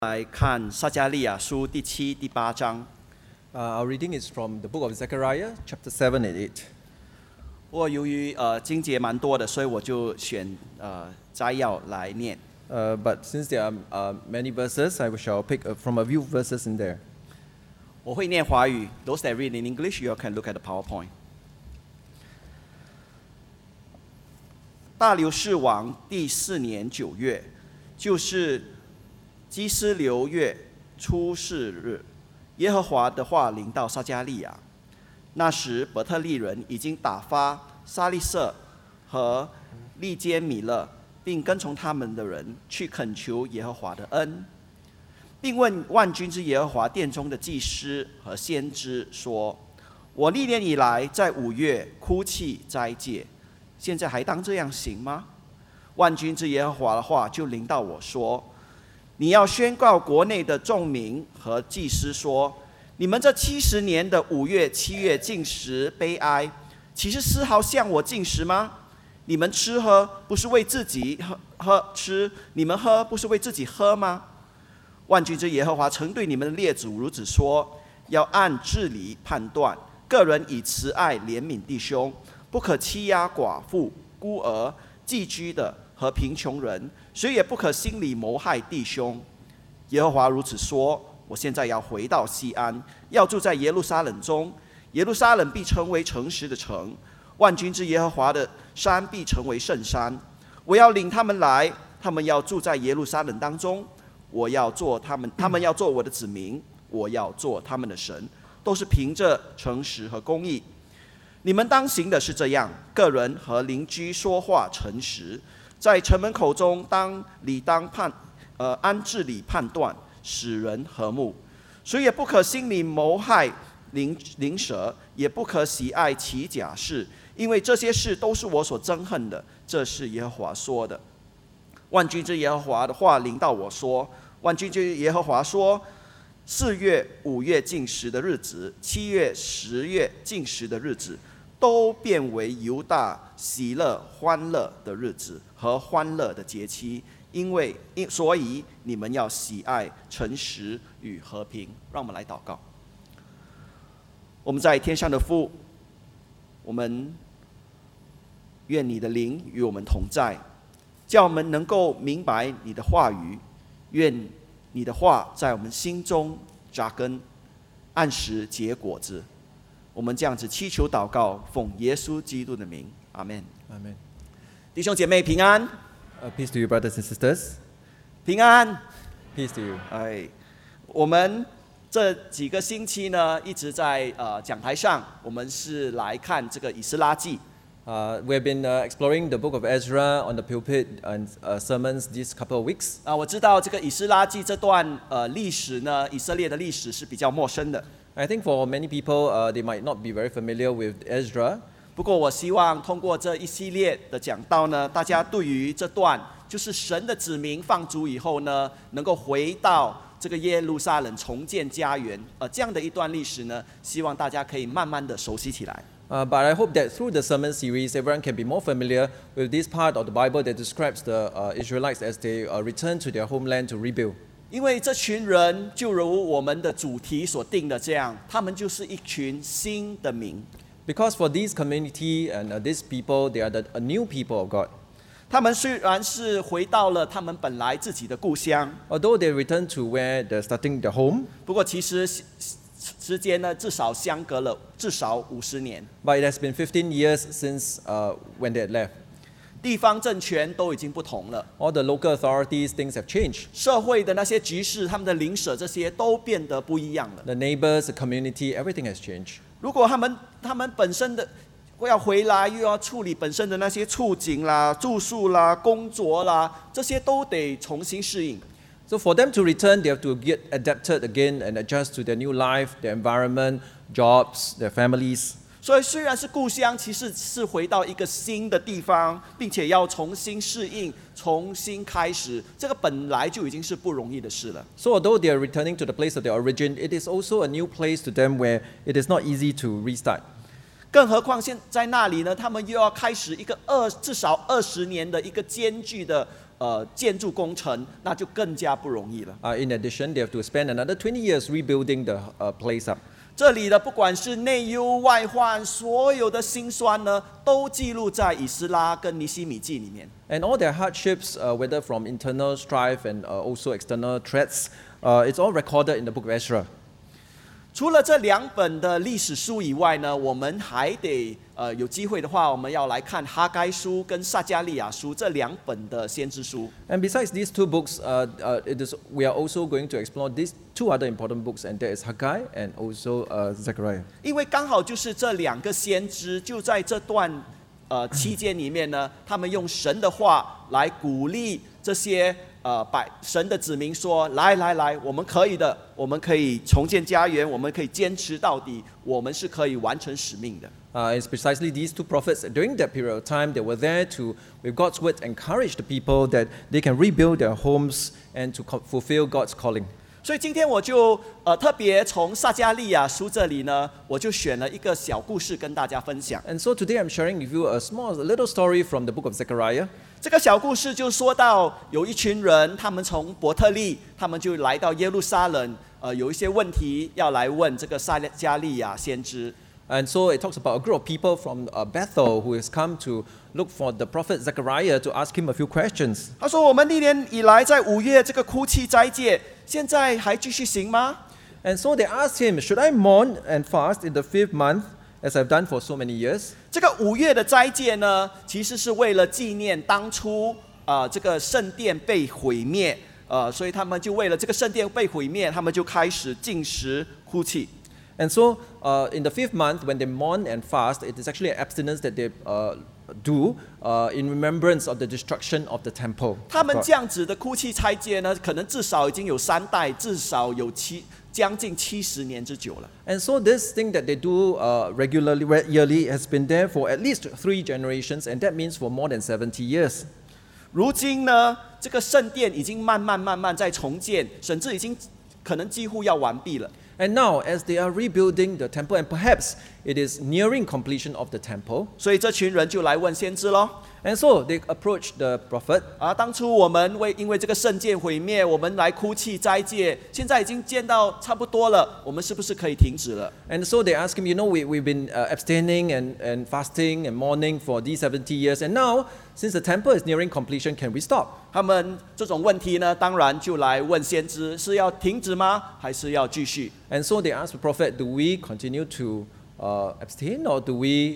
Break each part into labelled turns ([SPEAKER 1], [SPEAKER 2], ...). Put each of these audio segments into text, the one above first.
[SPEAKER 1] 来看撒迦利亚书第7、第8章。
[SPEAKER 2] Our reading is from the book of Zechariah, chapter 7 and 8.
[SPEAKER 1] 由于经节蛮多的，所以我就选摘要来念。
[SPEAKER 2] But since there are many verses, I shall pick from a few verses in there.
[SPEAKER 1] 我会念华语。Those that read in English, you can look at the PowerPoint. 大流士王第4年9月，就是基斯流月初4日，耶和华的话临到撒迦利亚。那时伯特利人已经打发沙利色和利坚米勒，并跟从他们的人去恳求耶和华的恩，并问万军之耶和华殿中的祭司和先知说：我历年以来在5月哭泣斋戒，现在还当这样行吗？万军之耶和华的话就临到我说：你要宣告国内的众民和祭司说，你们这70年的5月、7月禁食悲哀，岂是丝毫向我禁食吗？你们吃喝不是为自己吃，你们喝不是为自己喝吗？万军之耶和华曾对你们的列祖如此说：要按治理判断，个人以慈爱怜悯弟兄，不可欺压寡妇、孤儿、寄居的和贫穷人，谁也不可心里谋害弟兄。耶和华如此说：我现在要回到西安，要住在耶路撒冷中，耶路撒冷必成为诚实的城，万军之耶和华的山必成为圣山。我要领他们来，他们要住在耶路撒冷当中，我要做他们要做我的子民，我要做他们的神，都是凭着诚实和公义。你们当行的是这样，个人和邻居说话诚实，在城门口中按治理判断，使人和睦。谁也不可心里谋害邻舍，也不可喜爱其假事，因为这些事都是我所憎恨的。这是耶和华说的。万军之耶和华的话临到我说：万军之耶和华说，4月、5月禁食的日子，7月、10月禁食的日子，都变为犹大喜乐欢乐的日子和欢乐的节期，所以你们要喜爱诚实与和平。让我们来祷告。我们在天上的父，我们愿你的灵与我们同在，叫我们能够明白你的话语，愿你的话在我们心中扎根，按时结果子。我们这样子祈求祷告，奉耶稣基督的名，阿们。
[SPEAKER 2] Amen.
[SPEAKER 1] 弟兄姐妹平安。
[SPEAKER 2] Peace to you, brothers and sisters.
[SPEAKER 1] 平安。
[SPEAKER 2] Peace to you.
[SPEAKER 1] 我们这几个星期呢，一直在讲台上，我们是来看这个以斯拉记。
[SPEAKER 2] We have been exploring the book of Ezra on the pulpit and sermons these couple of weeks.
[SPEAKER 1] 我知道这个以斯拉记这段历史呢，以色列的历史是比较陌生的。
[SPEAKER 2] I think for many people, they might not be very familiar with Ezra.
[SPEAKER 1] 不过我希望通过这一系列的讲道呢，大家对于这段就是神的子民放逐以后呢，能够回到这个耶路撒冷重建家园，这样的一段历史呢，希望大家可以慢慢的熟悉起来。
[SPEAKER 2] But I hope that through the sermon series, everyone can be more familiar with this part of the Bible that describes the Israelites as they return to their homeland to rebuild.
[SPEAKER 1] 因为这群人就如我们的主题所定的这样，他们就是一群新的民。
[SPEAKER 2] Because for this community and these people, they are a new people of God.
[SPEAKER 1] 他们虽然是回到了他们本来自己的故乡，
[SPEAKER 2] Although they return to where they're starting their home,
[SPEAKER 1] 不过其实之间呢，至少相隔了至少50年。
[SPEAKER 2] but it has been 15 years since when they had left.
[SPEAKER 1] 地方政权都已经不同了，
[SPEAKER 2] All the local authorities, things have changed.
[SPEAKER 1] 社会的那些局势，他们的邻舍这些都变得不一样了。
[SPEAKER 2] The neighbors, the community, everything has changed.
[SPEAKER 1] 如果他们本身的要回来，又要处理本身的那些处境啦、住宿啦、工作啦，这些都得重新适应。
[SPEAKER 2] So for them to return, they have to get adapted again and adjust to their new life, their environment, jobs, their families.
[SPEAKER 1] 所以虽然是故乡，其实是回到一个新的地方，并且要重新适应、重新开始，这个本来就已经是不容易的事了。
[SPEAKER 2] So although they are returning to the place of their origin, it is also a new place to them where it is not easy to restart.
[SPEAKER 1] 更何况现在那里呢，他们又要开始一个至少20年的一个艰巨的建筑工程，那就更加不容易了。
[SPEAKER 2] In addition, they have to spend another 20 years rebuilding the place up.
[SPEAKER 1] 这里的不管是内忧外患，所有的辛酸呢，都记录在以斯拉跟尼希米记里面。
[SPEAKER 2] And all their hardships, whether from internal strife and also external threats, it's all recorded in the book of Ezra.
[SPEAKER 1] 除了这2本的历史书以外呢，我们还得有机会的话，我们要来看哈该书跟撒迦利亚书这2本的先知书。
[SPEAKER 2] And besides these 2 books, we are also going to explore these 2 other important books, and there is Haggai and also Zechariah.
[SPEAKER 1] 因为刚好就是这2个先知，就在这段期间里面呢，他们用神的话来鼓励这些神的子民说：来，我们可以的，我们可以重建家园，我们可以坚持到底，我们是可以完成使命的。
[SPEAKER 2] It's precisely these 2 prophets during that period of time they were there to, with God's word, encourage the people that they can rebuild their homes and to fulfill God's calling.
[SPEAKER 1] 所以今天我就特别从撒迦利亚书这里呢，我就选了一个小故事跟大家分享。
[SPEAKER 2] And so today I'm sharing with you a little story from the book of Zechariah.
[SPEAKER 1] 这个小故事就说到有一群人，他们从伯特利，他们就来到耶路撒冷，有一些问题要来问这个撒迦利亚先知。
[SPEAKER 2] And so it talks about a group of people from Bethel who has come to look for the prophet Zechariah to ask him a few questions.
[SPEAKER 1] 他说：“我们历年以来在5月这个哭泣斋戒，现在还继续行吗？”
[SPEAKER 2] And so they asked him, "Should I mourn and fast in the 5th month, as I've done for so many years?"
[SPEAKER 1] 这个5月的斋戒呢，其实是为了纪念当初这个圣殿被毁灭，所以他们就为了这个圣殿被毁灭，他们就开始禁食哭泣。
[SPEAKER 2] And so, in the 5th month, when they mourn and fast, it is actually an abstinence that they do in remembrance of the destruction of the temple.
[SPEAKER 1] 他们这样子的哭泣斋戒呢，可能至少已经有3代，至少有将近70年之久了。
[SPEAKER 2] And so, this thing that they do regularly, yearly, has been there for at least 3 generations, and that means for more than 70 years.
[SPEAKER 1] 如今呢，这个圣殿已经慢慢在重建，甚至已经可能几乎要完毕了。
[SPEAKER 2] And now, as they are rebuilding the temple, and perhaps it is nearing completion of the temple,
[SPEAKER 1] 所以这群人就来问先知咯。
[SPEAKER 2] and so they approach the prophet.
[SPEAKER 1] 当初我们因为这个圣殿毁灭，我们来哭泣斋戒，现在已经见到差不多了，我们是不是可以停止了？
[SPEAKER 2] And so they ask him, we've been abstaining and fasting and mourning for these 70 years, and now, since the temple is nearing completion, can we stop?
[SPEAKER 1] 他们这种问题呢，当然就来问先知，是要停止吗？还是要继续？
[SPEAKER 2] And so they ask the prophet, do we continue to abstain, or do we,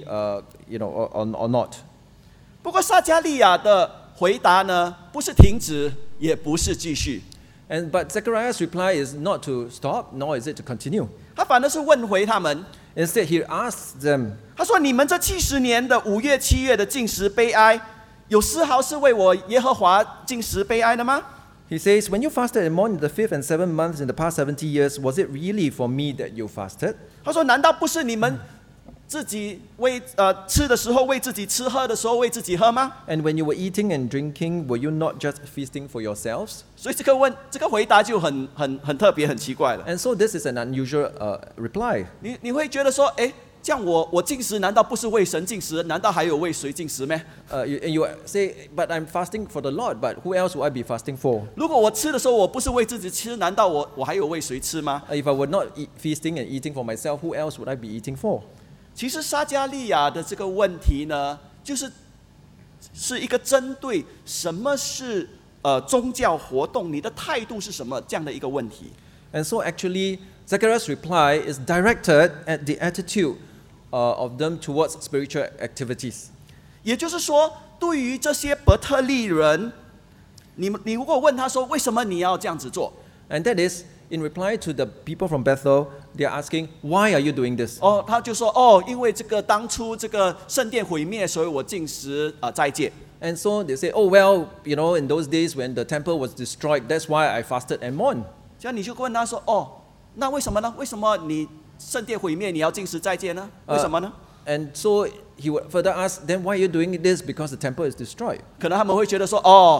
[SPEAKER 2] or not?
[SPEAKER 1] 不过撒迦利亚的回答呢，不是停止，也不是继续，
[SPEAKER 2] But Zechariah's reply is not to stop, nor is it to continue.
[SPEAKER 1] 他反而是问回他们。
[SPEAKER 2] Instead, he asks them,
[SPEAKER 1] 他说：“你们这70年的5月、7月的禁食悲哀，有丝毫是为我耶和华禁食悲哀的吗？”
[SPEAKER 2] he says, when you fasted and mourned in the 5th and 7th months in the past 70 years, was it really for me that you fasted?
[SPEAKER 1] 他说：“难道不是你们自己吃的时候为自己吃，喝的时候为自己喝吗？”
[SPEAKER 2] And when you were eating and drinking, were you not just feasting for yourselves?
[SPEAKER 1] 所以这个回答就很特别，很奇怪了。
[SPEAKER 2] And so this is an unusual reply.
[SPEAKER 1] 你会觉得说，这样我禁食，难道不是为神禁食？难道还有为谁禁食咩？
[SPEAKER 2] You say, but I'm fasting for the Lord, but who else would I be fasting for?
[SPEAKER 1] 如果我吃的时候我不是为自己吃，难道我还有为谁吃吗？
[SPEAKER 2] If I were not feasting and eating for myself, who else would I be eating for?
[SPEAKER 1] 其实撒迦利亚的这个问题呢，是一个针对什么是宗教活动，你的态度是什么这样的一个问题。
[SPEAKER 2] And so actually, Zechariah's reply is directed at the attitude of them towards spiritual activities.
[SPEAKER 1] 也就是说，对于这些伯特利人，你如果问他说为什么你要这样子做，
[SPEAKER 2] And that is, in reply to the people from Bethel, they are asking, why are you doing this?
[SPEAKER 1] 他就说因为这个当初这个圣殿毁灭，所以我禁食斋戒。
[SPEAKER 2] And so they say, oh, well, in those days when the temple was destroyed, that's why I fasted and mourned.
[SPEAKER 1] 这样你就问他说那为什么呢？为什么你圣殿毁灭你要禁食斋戒呢？为什么呢？
[SPEAKER 2] And so he would further ask, then why are you doing this? Because the temple is destroyed.
[SPEAKER 1] 可能他们会觉得说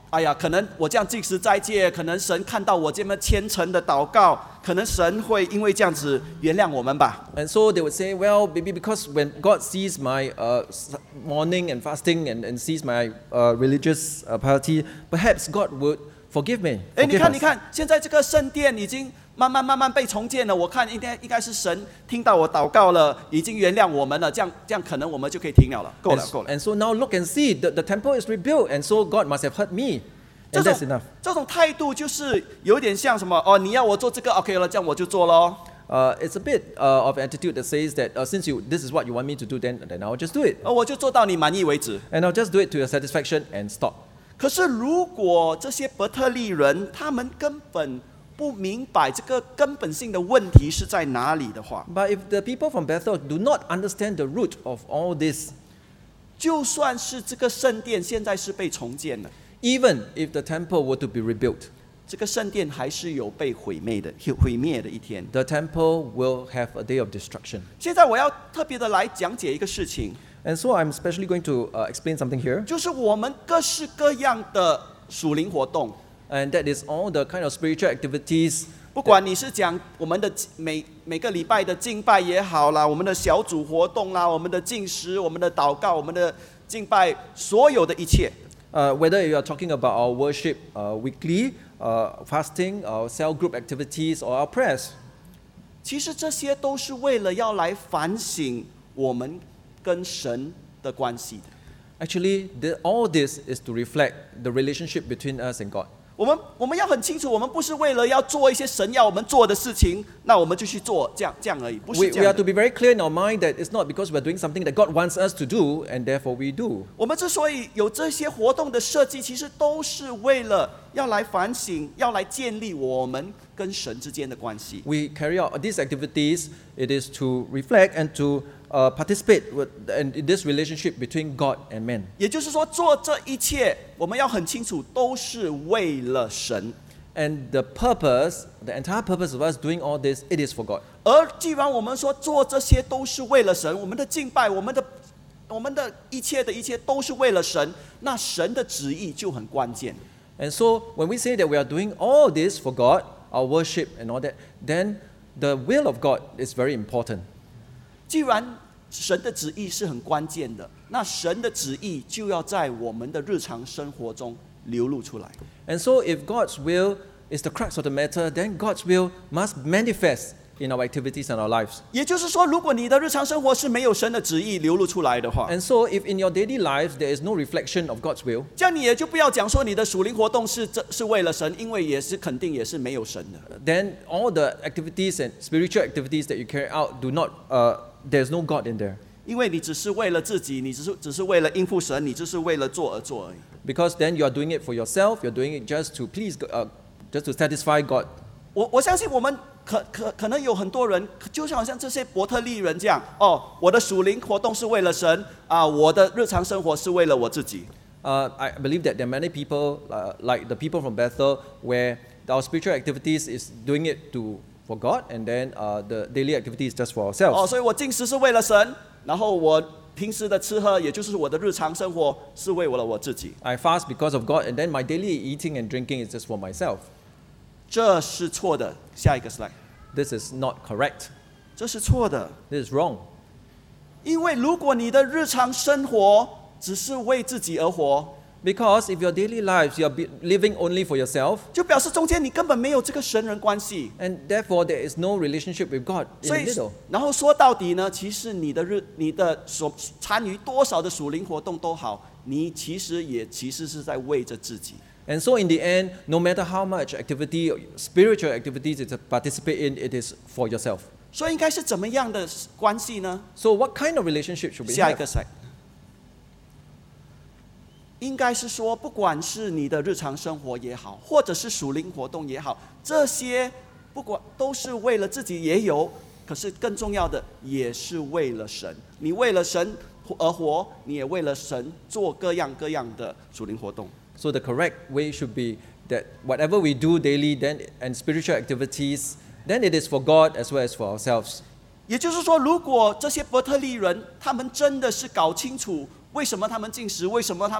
[SPEAKER 1] 哎呀，可能我这样禁食斋戒，可能神看到我这么虔诚的祷告，可能神会因为这样子原谅我们吧。
[SPEAKER 2] And so they would say, well, maybe because when God sees my mourning and fasting and sees my religious piety, perhaps God would forgive me.
[SPEAKER 1] 哎，你
[SPEAKER 2] Forgive
[SPEAKER 1] 看，
[SPEAKER 2] us.
[SPEAKER 1] 你看，现在这个圣殿已经慢慢被重建了。我看应该是神听到我祷告了，已经原谅我们了。这样可能我们就可以停了，够了，够了。
[SPEAKER 2] And so now look and see, the temple is rebuilt, and so God must have heard me.
[SPEAKER 1] 这
[SPEAKER 2] And
[SPEAKER 1] 种
[SPEAKER 2] that's enough.
[SPEAKER 1] 这种态度就是有点像什么哦，你要我做这个 OK 了，这样我就做咯。
[SPEAKER 2] It's a bit of attitude that says that since this is what you want me to do, then I'll just do it.
[SPEAKER 1] 我就做到你满意为止。
[SPEAKER 2] And I'll just do it to your satisfaction and stop.
[SPEAKER 1] 可是如果这些伯特利人他们根本不明白这个根本性的问题是在哪里的话，
[SPEAKER 2] But if the people from Bethel do not understand the root of all this,
[SPEAKER 1] 就算是这个圣殿现在是被重建了，
[SPEAKER 2] even if the temple were to be rebuilt,
[SPEAKER 1] 这个圣殿还是有被毁灭的一天。
[SPEAKER 2] the temple will have a day of destruction.
[SPEAKER 1] 现在我要特别的来讲解一个事情，
[SPEAKER 2] And so I'm especially going to explain something here,
[SPEAKER 1] 就是我们各式各样的属灵活动，
[SPEAKER 2] and that is all the kind of spiritual activities.
[SPEAKER 1] 不管你是讲我们的每个礼拜的敬拜也好啦，我们的小组活动啦，我们的禁食、我们的祷告、我们的敬拜，所有的一切，
[SPEAKER 2] Whether you are talking about our worship weekly, fasting, our cell group activities, or our prayers,
[SPEAKER 1] 其实这些都是为了要来反省我们跟神的关系的。
[SPEAKER 2] actually, all this is to reflect the relationship between us and God.
[SPEAKER 1] 我们要很清楚，我们不是为了要做一些神要我们做的事情，那我们就去做这样而已，不是
[SPEAKER 2] We
[SPEAKER 1] 这
[SPEAKER 2] are
[SPEAKER 1] 样
[SPEAKER 2] to
[SPEAKER 1] 的。
[SPEAKER 2] be very clear in our mind that it's not because we're doing something that God wants us to do, and therefore we do.
[SPEAKER 1] 我们之所以有这些活动的设计，其实都是为了要来反省，要来建立我们跟神之间的关系。
[SPEAKER 2] We carry out these activities, it is to reflect and to participate in this relationship between God and man.
[SPEAKER 1] 也就是说，做这一切，我们要很清楚，都是为了神。
[SPEAKER 2] And the entire purpose of us doing all this, it is for God.
[SPEAKER 1] 而既然我们说做这些都是为了神，我们的敬拜，我们的一切都是为了神，那神的旨意就很关键。
[SPEAKER 2] And so when we say that we are doing all this for God, our worship and all that, then the will of God is very important.
[SPEAKER 1] 既然神的旨意是很关键的，那神的旨意就要在我们的日常生活中流露出来。
[SPEAKER 2] And so if God's will is the crux of the matter, then God's will must manifest in our activities and our lives.
[SPEAKER 1] 也就是说，如果你的日常生活是没有神的旨意流露出来的话，
[SPEAKER 2] And so if in your daily lives there is no reflection of God's will,
[SPEAKER 1] 这样你也就不要讲说你的属灵活动是为了神，因为肯定也是没有神的。
[SPEAKER 2] then all the activities and spiritual activities that you carry out there's no God in there.
[SPEAKER 1] 因为你只是为了自己，你只是为了应付神，你只是为了做而做而已。
[SPEAKER 2] Because then you are doing it for yourself, you're doing it just to please, just to satisfy God.
[SPEAKER 1] 我相信我们可能有很多人，就好像这些伯特利人这样，我的属灵活动是为了神啊，我的日常生活是为了我自己。
[SPEAKER 2] I believe that there are many people, like the people from Bethel, where our spiritual activities is doing it for God, and then the daily activity is just for ourselves.
[SPEAKER 1] 所以我进食是为了神，然后我平时的吃喝，也就是我的日常生活，是为了我自己。
[SPEAKER 2] I fast because of God, and then my daily eating and drinking is just for myself.
[SPEAKER 1] 这是错的。下一个 slide，
[SPEAKER 2] This is not correct.
[SPEAKER 1] 这是错的。
[SPEAKER 2] This is wrong.
[SPEAKER 1] 因为如果你的日常生活只是为自己而活，
[SPEAKER 2] Because if your daily lives, you are living only for yourself,
[SPEAKER 1] 就表示中间你根本没有这个神人关系。
[SPEAKER 2] and therefore there is no relationship with God in
[SPEAKER 1] 所
[SPEAKER 2] the
[SPEAKER 1] 以
[SPEAKER 2] middle.
[SPEAKER 1] 然后说到底呢，其实你的所参与多少的属灵活动都好，你其实是在为着自己。
[SPEAKER 2] And so in the end, no matter how much activity, spiritual activities you participate in, it is for yourself.
[SPEAKER 1] 所以应该是怎么样的关系呢？
[SPEAKER 2] So what kind of relationship should we
[SPEAKER 1] 下一
[SPEAKER 2] have?
[SPEAKER 1] 个 slide， 应该是说，不管是你的日常生活也好，或者是属灵活动也好，这些不管都是为了自己也有，可是更重要的也是为了神。你为了神而活，你也为了神做各样各样的属灵活动。
[SPEAKER 2] So the correct way should be that whatever we do daily and spiritual activities, then it is for God as well as for ourselves.
[SPEAKER 1] 也就是说，如果这些伯特利人他们真的是搞清楚为什么他们进食，为什么他们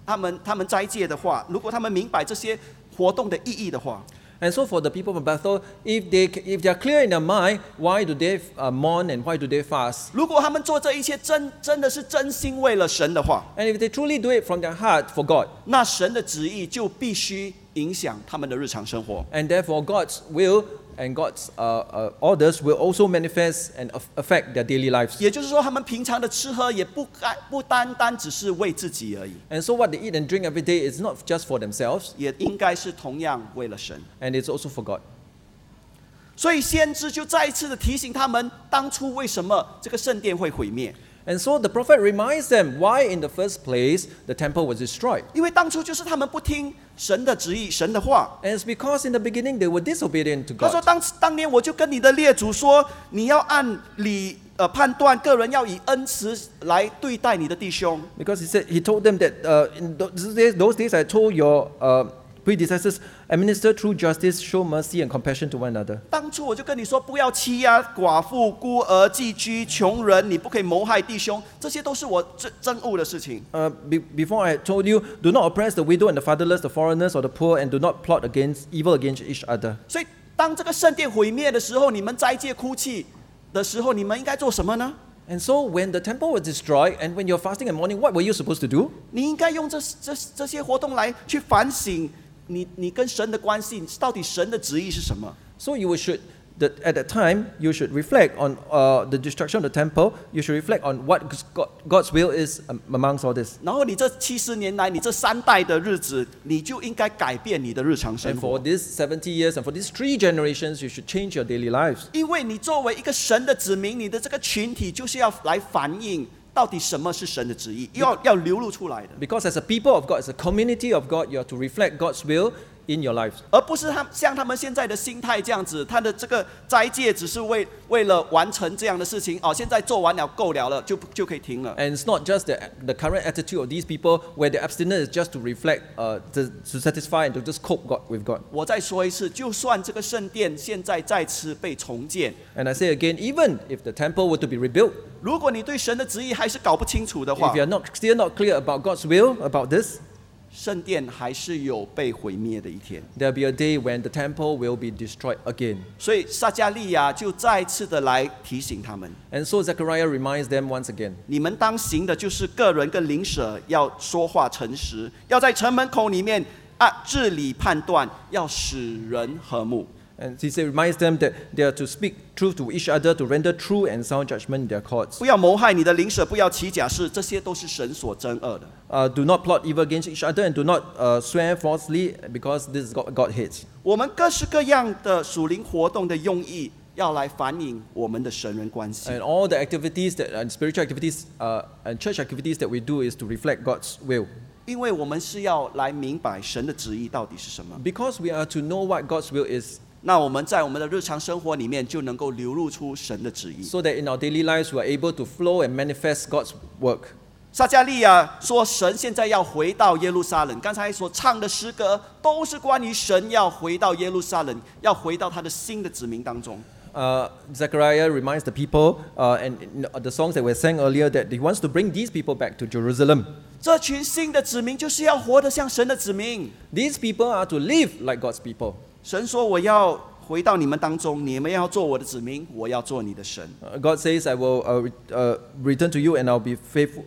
[SPEAKER 1] 他们斋戒的话，如果他们明白这些活动的意义的话，
[SPEAKER 2] And so for the people of Bethel, if they are clear in their mind, why do they mourn and why do they fast?
[SPEAKER 1] 如果他们做这一切真的是真心为了神的话，
[SPEAKER 2] And if they truly do it from their heart for God,
[SPEAKER 1] 那神的旨意就必须影响他们的日常生活。
[SPEAKER 2] and therefore God's will and God's orders will also manifest and affect their daily lives.
[SPEAKER 1] 也就是说，他们平常的吃喝也不单单只是为自己而已，
[SPEAKER 2] And so what they eat and drink every day is not just for themselves,
[SPEAKER 1] 也应该是同样为了神。
[SPEAKER 2] and it's also for God.
[SPEAKER 1] 所以先知就再一次的提醒他们，当初为什么这个圣殿会毁灭？
[SPEAKER 2] And so the prophet reminds them why in the first place the temple was destroyed.
[SPEAKER 1] 因为当初就是他们不听神的旨意、神的话。
[SPEAKER 2] And it's because in the beginning they were disobedient to
[SPEAKER 1] 他说
[SPEAKER 2] God.
[SPEAKER 1] 当年我就跟你的列祖说，你要按理判断个人要以恩慈来对待你的弟兄。
[SPEAKER 2] Because he told them that in those days I told your predecessors, administer true justice, show mercy and compassion to one another.
[SPEAKER 1] 当初我就跟你说，不要欺压寡妇、孤儿、寄居、穷人，你不可以谋害弟兄，这些都是我憎恶的事情。
[SPEAKER 2] Before I told you, do not oppress the widow and the fatherless, the foreigners or the poor, and do not plot evil against each other.
[SPEAKER 1] 所以，当这个圣殿毁灭的时候，你们斋戒哭泣的时候，你们应该做什么呢？
[SPEAKER 2] And so when the temple was destroyed, and when you're fasting and mourning, what were you supposed to do?
[SPEAKER 1] 你应该用这些活动来去反省你跟神的关系，到底神的旨意是什么？
[SPEAKER 2] So you should, at that time, you should reflect on the destruction of the temple. You should reflect on what God's will is amongst all this.
[SPEAKER 1] 然后你这70年来，你这3代的日子，你就应该改变你的日常生
[SPEAKER 2] And
[SPEAKER 1] 活
[SPEAKER 2] for。these 70 years and for these 3 generations, you should change your daily lives.
[SPEAKER 1] 因为你作为一个神的子民，你的这个群体就是要来反映到底什么是神的旨意，要流露出来的，
[SPEAKER 2] Because as a people of God, as a community of God, you have to reflect God's will in your lives.
[SPEAKER 1] 而不是像他们现在的心态这样子，他的这个斋戒只是为了完成这样的事情哦，现在做完了够了就可以停了。
[SPEAKER 2] And it's not just the current attitude of these people where the abstinence is just to reflect, to satisfy and to just cope with God.
[SPEAKER 1] 我再说一次，就算这个圣殿现在再次被重建，
[SPEAKER 2] And I say again, even if the temple were to be rebuilt,
[SPEAKER 1] 如果你对神的旨意还是搞不清楚的话
[SPEAKER 2] if， you're still not clear about God's will about this,
[SPEAKER 1] 圣殿还是有被毁灭的一天。
[SPEAKER 2] there'll be a day when the temple will be destroyed again.
[SPEAKER 1] 所以撒迦利亚就再次的来提醒他们，
[SPEAKER 2] And so Zechariah reminds them once again.
[SPEAKER 1] 你们当行的就是个人跟邻舍要说话诚实，要在城门口里面治理判断，要使人和睦。
[SPEAKER 2] And he reminds them that they are to speak truth to each other, to render true and sound judgment in their courts.
[SPEAKER 1] 不要谋害你的邻舍，不要起假誓，这些都是神所憎恶的。
[SPEAKER 2] Do not plot evil against each other and do not swear falsely, because this is God hates.
[SPEAKER 1] 我们各式各样的属灵活动的用意，要来反映我们的神人关系。
[SPEAKER 2] And all the activities and spiritual activities and church activities that we do is to reflect God's will.
[SPEAKER 1] 因为我们是要来明白神的旨意到底是什么。
[SPEAKER 2] Because we are to know what God's will is,
[SPEAKER 1] 那我们在我们的日常生活里面就能够流露出神的旨意。
[SPEAKER 2] so that in our daily lives we are able to flow and manifest God's work.
[SPEAKER 1] 撒迦利亚说，神现在要回到耶路撒冷。刚才所唱的诗歌都是关于神要回到耶路撒冷，要回到他的新的子民当中。
[SPEAKER 2] Zechariah reminds the people, and in the songs that were sang earlier, that he wants to bring these people back to Jerusalem.
[SPEAKER 1] 这群新的子民就是要活得像神的子民。
[SPEAKER 2] These people are to live like God's people.
[SPEAKER 1] 神说：“我要回到你们当中，你们要做我的子民，我要做你的神。”
[SPEAKER 2] God says, "I will return to you, and I'll be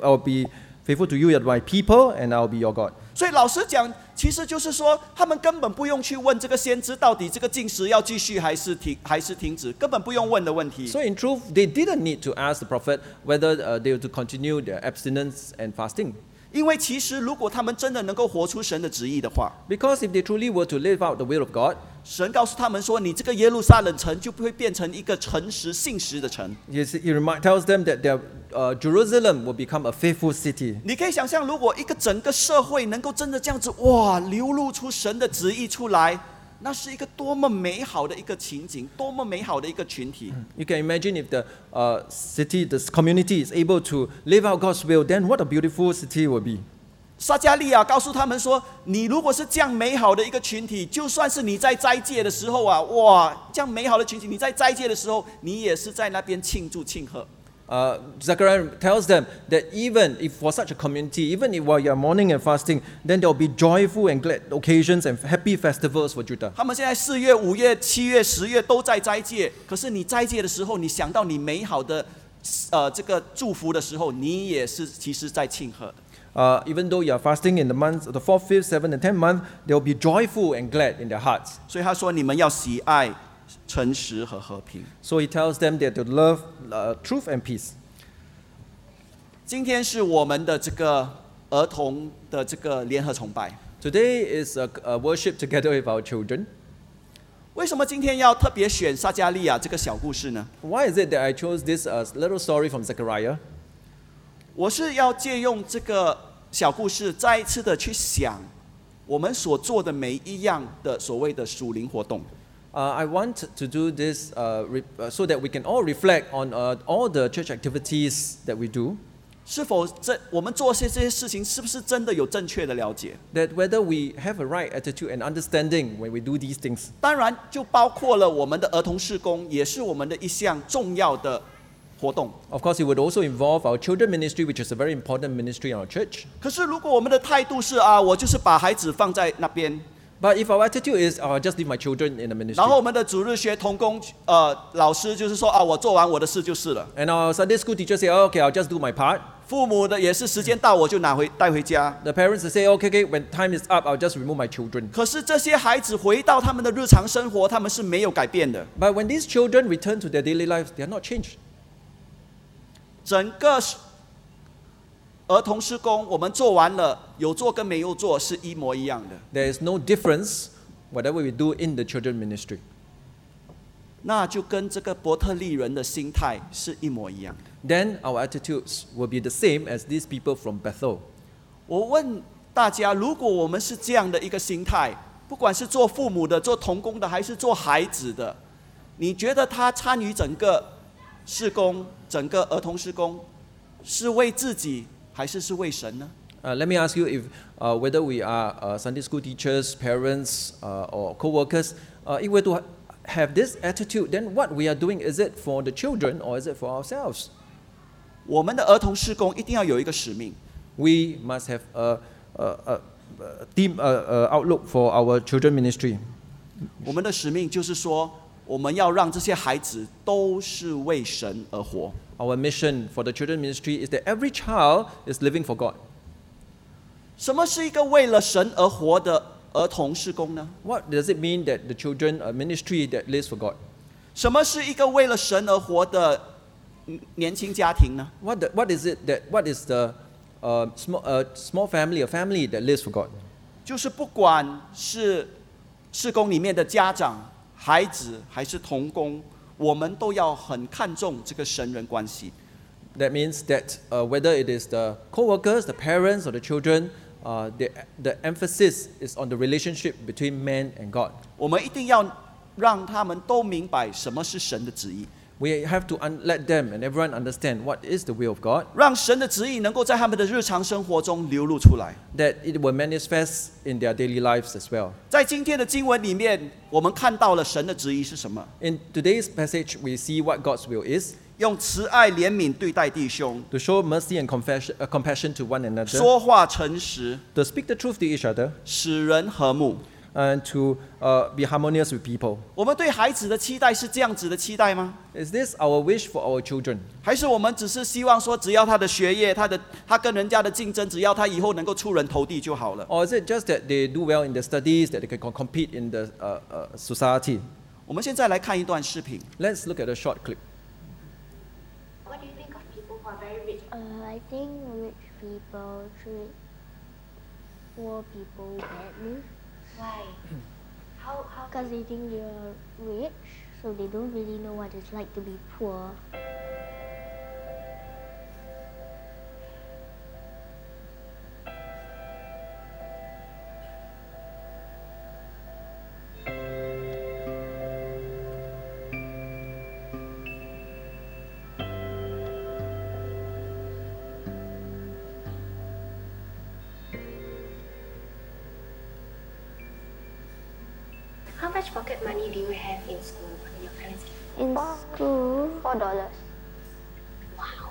[SPEAKER 2] faithful to you, you are my people, and I'll be your God."
[SPEAKER 1] 所以老实讲，其实就是说，他们根本不用去问这个先知到底这个禁食要继续还是停止，根本不用问的问题。
[SPEAKER 2] So in truth, they didn't need to ask the prophet whether they were to continue their abstinence and fasting.
[SPEAKER 1] 因为其实如果他们真的能够活出神的旨意的话，
[SPEAKER 2] Because if they truly were to live out the will of God,
[SPEAKER 1] 神告诉他们说：“你这个耶路撒冷城就不会变成一个诚实信实的城。”
[SPEAKER 2] he tells them that Jerusalem will become a faithful city.
[SPEAKER 1] 你可以想象，如果一个整个社会能够真的这样子，哇，流露出神的旨意出来，那是一个多么美好的一个情景，多么美好的一个群体。
[SPEAKER 2] You can imagine if the city, this community is able to live out God's will, then what a beautiful city will be.
[SPEAKER 1] 撒迦利亚告诉他们说：“你如果是这样美好的一个群体，就算是你在斋戒的时候啊，哇，这样美好的群体，你在斋戒的时候，你也是在那边庆祝庆贺。”
[SPEAKER 2] Zechariah tells them that even if for such a community, even if while you are mourning and fasting, then there will be joyful and glad occasions and happy festivals for Judah.
[SPEAKER 1] 他们现在4月、5月、7月、10月都在斋戒，可是你斋戒的时候，你想到你美好的这个祝福的时候，你也是其实在庆贺的。
[SPEAKER 2] Even though you are fasting in the months, the 4th, 5th, 7th, and 10th month, they will be joyful and glad in their hearts.
[SPEAKER 1] 所以他说：“你们要喜爱诚实和和平。”
[SPEAKER 2] So he tells them that to love truth and peace.
[SPEAKER 1] 今天是我们的这个儿童的这个联合崇拜。
[SPEAKER 2] Today is a worship together with our children.
[SPEAKER 1] 为什么今天要特别选撒迦利亚这个小故事呢？
[SPEAKER 2] Why is it that I chose this little story from Zechariah?
[SPEAKER 1] 我是要借用这个小故事，再一次的去想我们所做的每一样的所谓的属灵活动。
[SPEAKER 2] I want to do this so that we can all reflect on all the church activities that we do.
[SPEAKER 1] 是否我们做这些事情，是不是真的有正确的了解？
[SPEAKER 2] That whether we have a right attitude and understanding when we do these things.
[SPEAKER 1] 当然，就包括了我们的儿童事工，也是我们的一项重要的活动。
[SPEAKER 2] Of course, it would also involve our children ministry, which is a very important ministry in our church.
[SPEAKER 1] 可是，如果我们的态度是啊，我就是把孩子放在那边，
[SPEAKER 2] But if our attitude is, I'll just leave my children in the ministry.
[SPEAKER 1] 然后我们的主日学同工老师就是说啊，我做完我的事就是了。
[SPEAKER 2] And our Sunday school teacher say, oh, okay, I'll just do my part.
[SPEAKER 1] 父母的也是时间到我就带回家。
[SPEAKER 2] The parents will say, okay, when time is up, I'll just remove my children.
[SPEAKER 1] 可是这些孩子回到他们的日常生活，他们是没有改变的。
[SPEAKER 2] But when these children return to their daily lives, they are not changed.
[SPEAKER 1] 整个儿童事工我们做完了，有做跟没有做是一模一样的。
[SPEAKER 2] There is no difference whatever we do in the children ministry.
[SPEAKER 1] 那就跟这个伯特利人的心态是一模一样的。
[SPEAKER 2] Then our attitudes will be the same as these people from Bethel.
[SPEAKER 1] 我问大家，如果我们是这样的一个心态，不管是做父母的、做童工的，还是做孩子的，你觉得他参与整个事工、整个儿童事工，是为自己还是为神呢？
[SPEAKER 2] Let me ask you if whether we are Sunday school teachers, parents, or co-workers, if we're to have this attitude, then what we are doing, is it for the children or is it for ourselves?
[SPEAKER 1] 我们的儿童事工一定要有一个使命。
[SPEAKER 2] We must have a team outlook for our children ministry.
[SPEAKER 1] 我们的使命就是说，我们要让这些孩子都是为神而活。
[SPEAKER 2] Our mission for the children ministry is that every child is living for God.
[SPEAKER 1] 什么是一个为了神而活的儿童事工呢？
[SPEAKER 2] What does it mean that the children ministry that lives for God?
[SPEAKER 1] 什么是一个为了神而活的年轻家庭呢？
[SPEAKER 2] What is the small family, a family that lives for God?
[SPEAKER 1] 就是不管是事工里面的家长、孩子还是同工，我们都要很看重这个神人关系。
[SPEAKER 2] That means that whether it is the co-workers, the parents, or the children, the emphasis is on the relationship between man and God.
[SPEAKER 1] 我们一定要让他们都明白什么是神的旨意，
[SPEAKER 2] We have to let them and everyone understand what is the will of God,
[SPEAKER 1] 让神的旨意能够在他们的日常生活中流露出来。
[SPEAKER 2] that it will manifest in their daily lives as well.
[SPEAKER 1] 在今天的经文里面，我们看到了神的旨意是什么？
[SPEAKER 2] In today's passage, we see what God's will is,
[SPEAKER 1] 用慈爱怜悯对待弟兄，
[SPEAKER 2] to show mercy and compassion to one another,
[SPEAKER 1] 说话诚实，
[SPEAKER 2] to speak the truth to each other,
[SPEAKER 1] 使人和睦。
[SPEAKER 2] and to be harmonious with people.
[SPEAKER 1] 我们对孩子的期待是这样子的期待吗？
[SPEAKER 2] Is this our wish for our children?
[SPEAKER 1] 还是我们只是希望说，只要他的学业、他跟人家的竞争，只要他以后能够出人头地就好了？
[SPEAKER 2] Or is it just that they do well in their studies, that they can compete in the society?
[SPEAKER 1] 我们现在来看一段视频。
[SPEAKER 2] Let's look at a short clip.
[SPEAKER 3] What do you think of people who are very rich?
[SPEAKER 4] I think rich people treat poor people badly
[SPEAKER 3] Why? How
[SPEAKER 4] because they think they are rich, so they don't really know what it's like to be poor.
[SPEAKER 3] How much pocket money do you have in school? In your parents'
[SPEAKER 4] In school, $4.
[SPEAKER 3] Wow.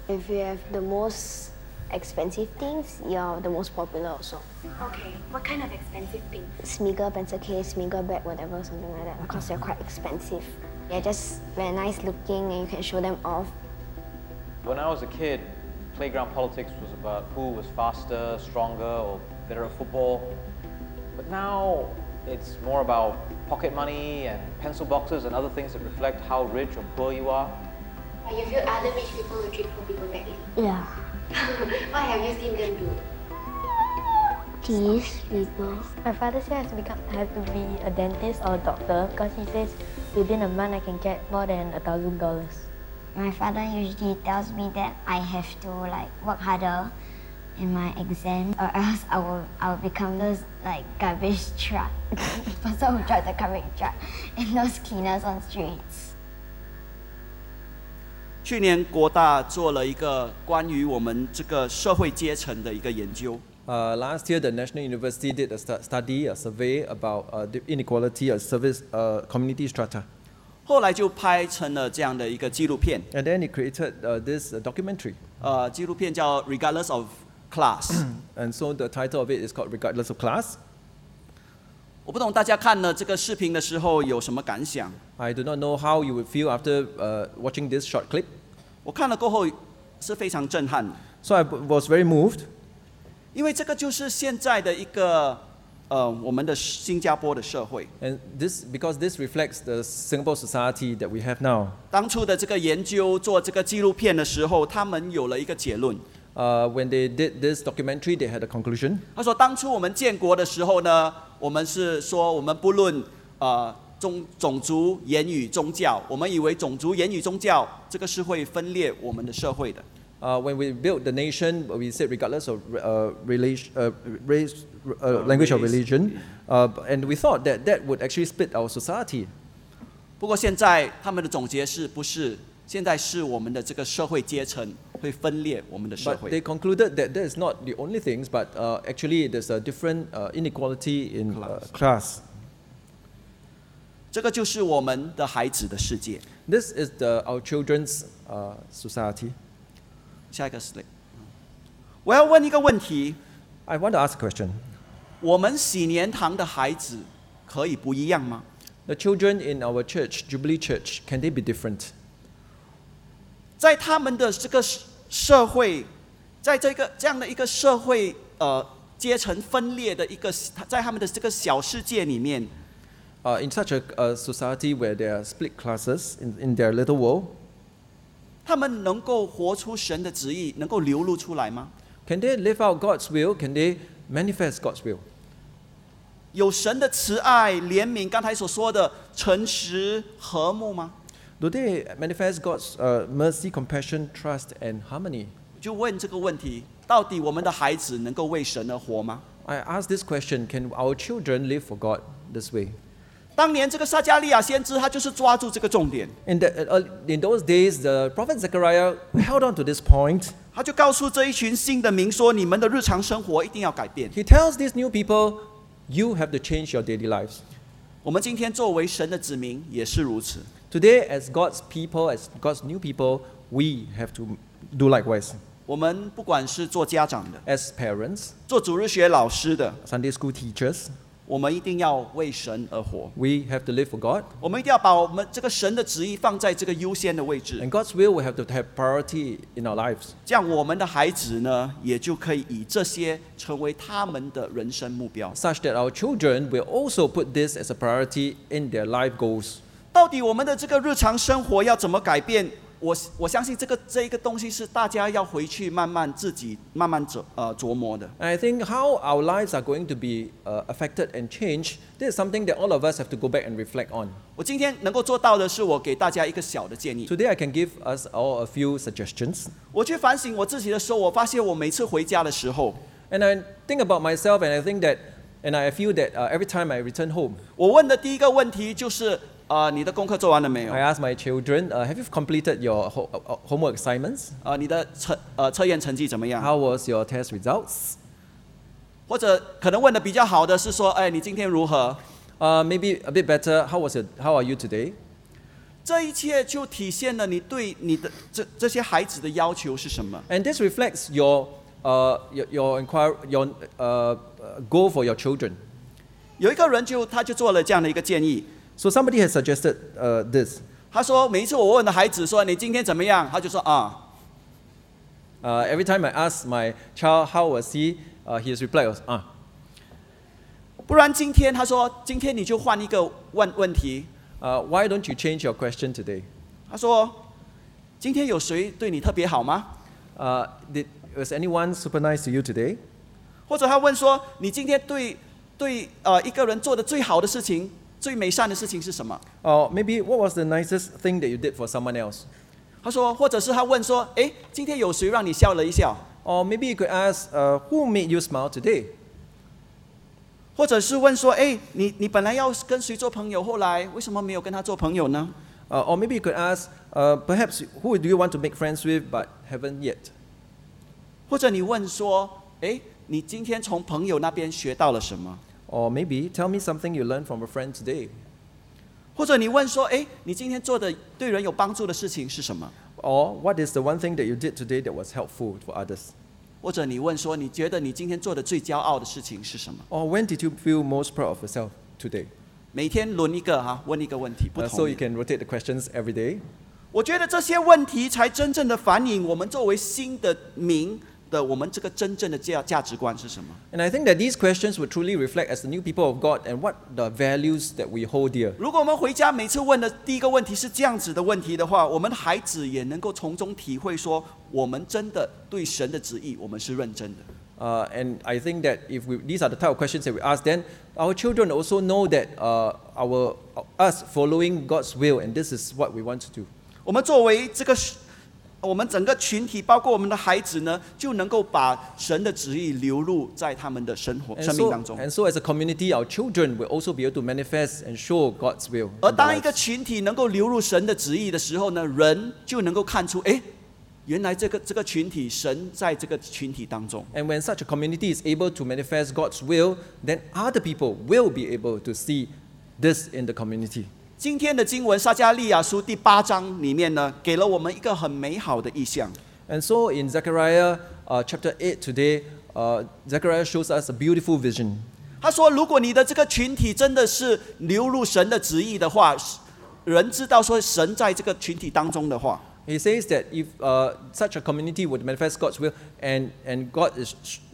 [SPEAKER 5] If you have the most expensive things, you're the most popular also.
[SPEAKER 3] Okay, what kind of expensive things?
[SPEAKER 5] Smiggle pencil case, Smiggle bag, whatever, something like that, because they're quite expensive. They're just very nice looking and you can show them off.
[SPEAKER 6] When I was a kid, playground politics was about who was faster, stronger, or better at football. But now it's more about pocket money and pencil boxes and other things that reflect how rich or poor you are.
[SPEAKER 3] You feel other rich people will treat poor people badly.
[SPEAKER 4] Yeah.
[SPEAKER 3] What have you seen them do?
[SPEAKER 4] Tease people.
[SPEAKER 7] My father says I have to be a dentist or a doctor because he says within a month I can get more than $1,000.
[SPEAKER 8] My father usually tells me that I have to work harder in my exam or else I will become those garbage truck person who drives the garbage truck and those cleaners on streets.
[SPEAKER 1] 去年国大做了一个关于我们这个社会阶层的一个研究。
[SPEAKER 2] Last year, the National University did a study, a survey about the inequality of service community strata.
[SPEAKER 1] 后来就拍成了这样的一个纪录片。
[SPEAKER 2] And then he created this documentary.
[SPEAKER 1] 纪录片叫 Regardless of Class。
[SPEAKER 2] And so the title of it is called Regardless of Class.
[SPEAKER 1] 我不懂大家看了这个视频的时候有什么感想？
[SPEAKER 2] I do not know how you would feel after watching this short clip.
[SPEAKER 1] 我看了过后是非常震撼的，
[SPEAKER 2] So I was very moved.
[SPEAKER 1] 因为这个就是现在的一个我们的新加坡的社会。
[SPEAKER 2] And because this reflects the Singapore society that we have now.
[SPEAKER 1] 当初的这个研究做这个纪录片的时候，他们有了一个结论。
[SPEAKER 2] When they did this documentary, they had a conclusion.
[SPEAKER 1] 他说，当初我们建国的时候呢，我们是说我们不论种族、言语、宗教，我们以为种族、言语、宗教这个是会分裂我们的社会的。
[SPEAKER 2] When we built the nation, we said regardless of race, language or religion, and we thought that would actually split our society.
[SPEAKER 1] 不过现在他们的总结是不是？现在是我们的这个社会阶层会分裂我们的社
[SPEAKER 2] But
[SPEAKER 1] 会。
[SPEAKER 2] they concluded that that is not the only things, but actually there's a different inequality in class.
[SPEAKER 1] 这个就是我们的孩子的世界。
[SPEAKER 2] This is our children's society.
[SPEAKER 1] 下一个 slide。我要问一个问题：
[SPEAKER 2] I want to ask a question.
[SPEAKER 1] 我们喜年堂的孩子可以不一样吗？
[SPEAKER 2] The children in our church, Jubilee Church, can they be different?
[SPEAKER 1] 在他们的这个社会，在这样的一个社会阶层分裂的一个，在他们的这个小世界里面，
[SPEAKER 2] In such a society where there are split classes in their little world,
[SPEAKER 1] 他们能够活出神的旨意，能够流露出来吗？
[SPEAKER 2] can they live out God's will? Can they manifest God's will?
[SPEAKER 1] 有神的慈爱、怜悯，刚才所说的诚实、和睦吗？
[SPEAKER 2] Do they manifest God's mercy, compassion, trust, and harmony?
[SPEAKER 1] 就问这个问题：到底我们的孩子能够为神而活吗？
[SPEAKER 2] I ask this question, can our children live for God this way?
[SPEAKER 1] 当年这个撒迦利亚先知，他就是抓住这个重点，
[SPEAKER 2] In those days, the prophet Zechariah held on to this point.
[SPEAKER 1] 他就告诉这一群新的民说：你们的日常生活一定要改变。
[SPEAKER 2] He tells these new people, you have to change your daily lives.
[SPEAKER 1] 我们今天作为神的子民也是如此。
[SPEAKER 2] Today, as God's people, as God's new people, we have to do likewise.
[SPEAKER 1] 我们不管是做家长的、
[SPEAKER 2] As parents,
[SPEAKER 1] 做主日学老师的，
[SPEAKER 2] Sunday school teachers,
[SPEAKER 1] 我们一定要为神而活。
[SPEAKER 2] we have to live for God.
[SPEAKER 1] 我们一定要把我们这个神的旨意放在这个优先的位置，
[SPEAKER 2] And God's will will have to have priority in our lives.
[SPEAKER 1] 这样我们的孩子呢，也就可以以这些成为他们的人生目标。
[SPEAKER 2] Such that our children will also put this as a priority in their life goals.
[SPEAKER 1] 到底我们的这个日常生活要怎么改变？我相信这一个东西是大家要回去自己慢慢琢磨的。
[SPEAKER 2] And I think how our lives are going to be affected and changed, this is something that all of us have to go back and reflect on.
[SPEAKER 1] 我今天能够做到的是，我给大家一个小的建议。
[SPEAKER 2] Today I can give us all a few suggestions.
[SPEAKER 1] 我去反省我自己的时候，我发现我每次回家的时候，
[SPEAKER 2] And I think about myself and I think that, and I feel that every time I return home,
[SPEAKER 1] 我问的第一个问题就是你的功课做完了没有？
[SPEAKER 2] I ask my children, have you completed your homework assignments?
[SPEAKER 1] 你的测验成绩怎么样？
[SPEAKER 2] How was your test results?
[SPEAKER 1] 或者可能问的比较好的是说，你今天如何？
[SPEAKER 2] Maybe a bit better, how are you today?
[SPEAKER 1] 这一切就体现了你对你的这些孩子的要求是什么。
[SPEAKER 2] And this reflects your goal for your children.
[SPEAKER 1] 有一个人他就做了这样的一个建议，
[SPEAKER 2] So somebody has suggested this.
[SPEAKER 1] 他说每一次我问的孩子说你今天怎么样，他就说啊。
[SPEAKER 2] Every time I ask my child how was he, his reply was
[SPEAKER 1] 不然今天他说今天你就换一个问题，
[SPEAKER 2] Why don't you change your question today?
[SPEAKER 1] 他说今天有谁对你特别好吗？
[SPEAKER 2] Was anyone super nice to you today?
[SPEAKER 1] 或者他问说你今天对一个人做的最好的事情、最美善的事情是什么？
[SPEAKER 2] Or maybe what was the nicest thing that you did for someone else?
[SPEAKER 1] 他说，或者是他问说，哎，今天有谁让你笑了一笑？
[SPEAKER 2] Or maybe you could ask, who made you smile today?
[SPEAKER 1] 或者是问说，哎，你本来要跟谁做朋友，后来为什么没有跟他做朋友呢？
[SPEAKER 2] Or maybe you could ask, perhaps who do you want to make friends with but haven't yet?
[SPEAKER 1] 或者你问说，哎，你今天从朋友那边学到了什么？
[SPEAKER 2] Or maybe tell me something you learned from a friend today.
[SPEAKER 1] 或者你问说，哎，你今天做的对人有帮助的事情是什么？
[SPEAKER 2] Or what is the one thing that you did today that was helpful for others?
[SPEAKER 1] 或者你问说，你觉得你今天做的最骄傲的事情是什么？
[SPEAKER 2] Or when did you feel most proud of yourself today?
[SPEAKER 1] 每天轮一个哈，问一个问题，不
[SPEAKER 2] So
[SPEAKER 1] 同
[SPEAKER 2] you
[SPEAKER 1] 的。
[SPEAKER 2] can rotate the questions every day.
[SPEAKER 1] 我觉得这些问题才真正的反映我们作为新的民的我们这个真正的价值观是什么。
[SPEAKER 2] And I think that these questions would truly reflect as the new people of God and what the values that we hold dear.
[SPEAKER 1] 如果我们回家每次问的第一个问题是这样子的问题的话，我们的孩子也能够从中体会说，我们真的对神的旨意，我们是认真的。
[SPEAKER 2] And I think that if these are the type of questions that we ask, then our children also know that us following God's will, and this is what we want to do.
[SPEAKER 1] 我们作为我们整个群体，包括我们的孩子呢，就能够把神的旨意流露在他们的生命当中。
[SPEAKER 2] And so as a community, our children will also be able to manifest and show God's will.
[SPEAKER 1] 而
[SPEAKER 2] in their
[SPEAKER 1] 当一个
[SPEAKER 2] lives.
[SPEAKER 1] 群体能够流入神的旨意的时候呢，人就能够看出，哎，原来这个群体，神在这个群体当中。
[SPEAKER 2] And when such a community is able to manifest God's will, then other people will be able to see this in the community.
[SPEAKER 1] 今天的经文撒迦利亚书第8章里面呢，给了我们一个很美好的意象。
[SPEAKER 2] And so in Zechariah chapter 8 today, Zechariah shows us a beautiful vision.
[SPEAKER 1] 他说，如果你的这个群体真的是流入神的旨意的话，人知道说神在这个群体当中的话，
[SPEAKER 2] He says that if such a community would manifest God's will and God is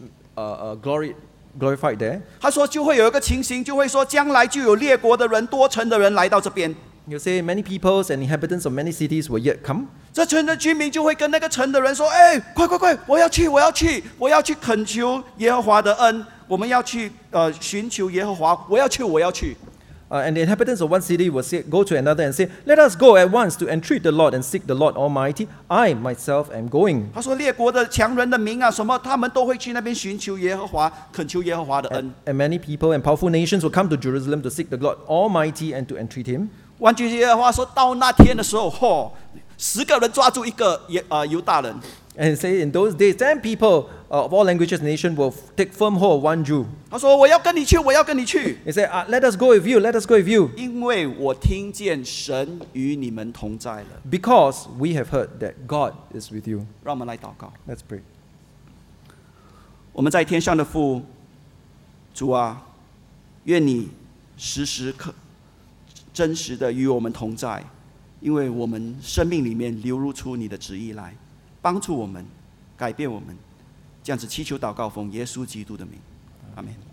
[SPEAKER 2] glorified there,
[SPEAKER 1] 他说就会有一个情形，就会说将来就有列国的人、多城的人来到这边，
[SPEAKER 2] he'll say many peoples and inhabitants of many cities will yet come.
[SPEAKER 1] 这城的居民就会跟那个城的人说：“哎，快，我要去恳求耶和华的恩，我们要去寻求耶和华，我要去。”
[SPEAKER 2] And the inhabitants of one city will go to another and say, "Let us go at once to entreat the Lord and seek the Lord Almighty. I myself am going."
[SPEAKER 1] 他说列国的强人的民啊，什么他们都会去那边寻求耶和华，恳求耶和华的恩。
[SPEAKER 2] And many people and powerful nations will come to Jerusalem to seek the Lord Almighty and to entreat Him.
[SPEAKER 1] 换句耶和华说，到那天的时候，10个人抓住一个犹大人。
[SPEAKER 2] And say in those days, 10 people of all languages and nations will take firm hold of one Jew.
[SPEAKER 1] 他说：“我要跟你去。”
[SPEAKER 2] He said, "Let us go with you. Let us go with you."
[SPEAKER 1] 因为我听见神与你们同在了。
[SPEAKER 2] Because we have heard that God is with you.
[SPEAKER 1] 让我们来祷告。
[SPEAKER 2] Let's pray.
[SPEAKER 1] 我们在天上的父，主啊，愿你时时刻真实的与我们同在，因为我们生命里面流露出你的旨意来，帮助我们，改变我们。这样子祈求祷告，奉耶稣基督的名，阿门。